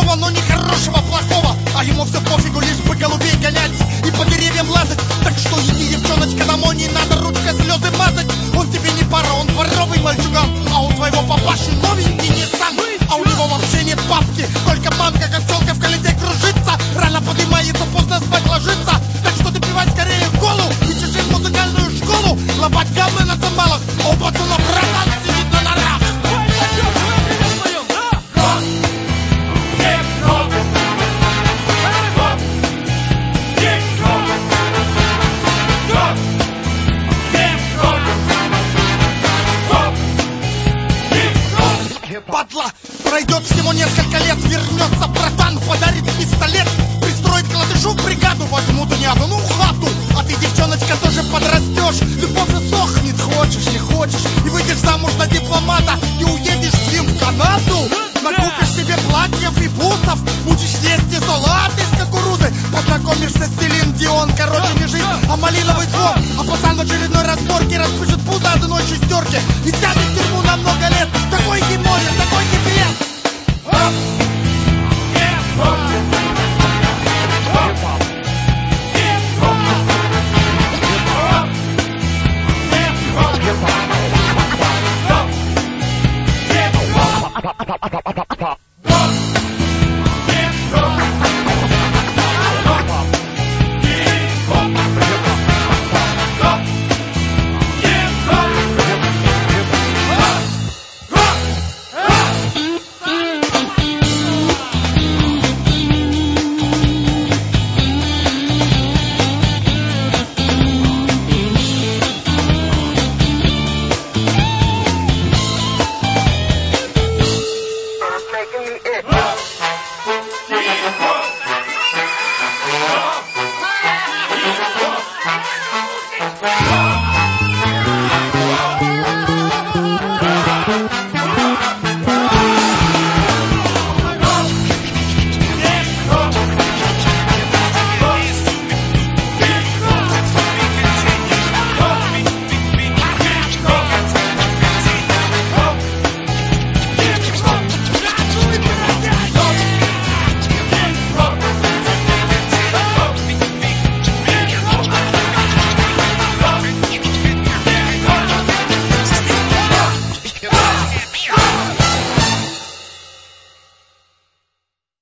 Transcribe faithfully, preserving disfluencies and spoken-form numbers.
хорошего, но не хорошего, плохого. А ему все пофигу, лишь бы голубей гонять и по деревьям лазать. Так что иди, девчоночка, домой, не надо ручкой слезы мазать. Он тебе не пара, он дворовый мальчуган, а у твоего папаши новенький Ниссан. А у него вообще нет бабки, только мамка, как пчелка в колесе кружится. Рано поднимается, поздно спать ложится. Так что допивай скорее колу и чеши в музыкальную школу. Лобать гаммы на цимбалах, а у пацана братан сидит на норах. Падла, пройдет всего несколько лет, вернется братан, подарит пистолет, пристроит к латышу в бригаду, возьмут уняду, ну хату. А ты, девчоночка, тоже подрастешь, любовь усохнет, хочешь, не хочешь, и выйдешь замуж за дипломата, и уедешь с ним в Канаду. Накупишь себе платьев и бусов, будешь есть и салат из кукурузы, познакомишься с Селин Дион, короче, не жизнь, а малиновый звон. А пацан в очередной разборке распишет пузо одной шестерки и сядет